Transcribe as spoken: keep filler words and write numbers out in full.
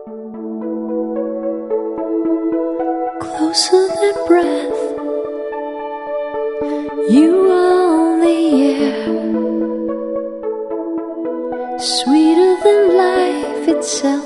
Closer than breath, you are on the air. Sweeter than life itself,